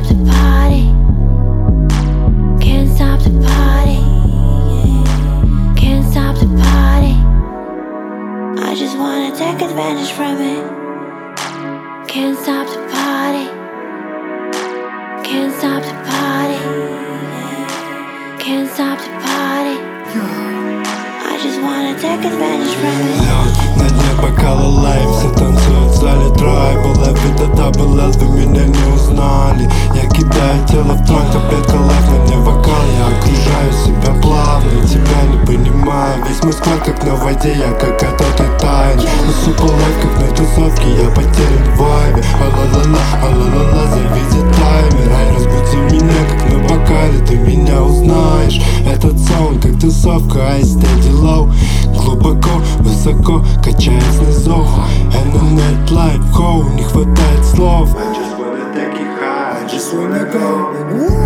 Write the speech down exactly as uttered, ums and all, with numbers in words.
the party. Can't stop the party. Can't stop the party. I just wanna take advantage from it. Can't stop the party. Can't stop the party. Can't stop the party. I just wanna take advantage from it. Лед на дне бокала лайм, все танцуют в зале трайбл. Эвида дабл эл, вы меня не узнали. Я кидаю тело в трон, таблетка лайф, на мне вокал. Я окружаю себя плавно, тебя не понимаю. Весь мой склад как на воде, я как этот и тайн. Но супер лайф, как на тусовке, я потерян в вайбе. А-ла-ла-ла, а-ла-ла-ла, заведи таймер. Ай, разбуди меня, как на бокале, ты меня узнаешь. Этот саунд, как тусовка, ай, steady low. Глубоко, высоко, качаясь снизу. And the night life, хоу, не хватает слов. I just wanna take it high, I just wanna go.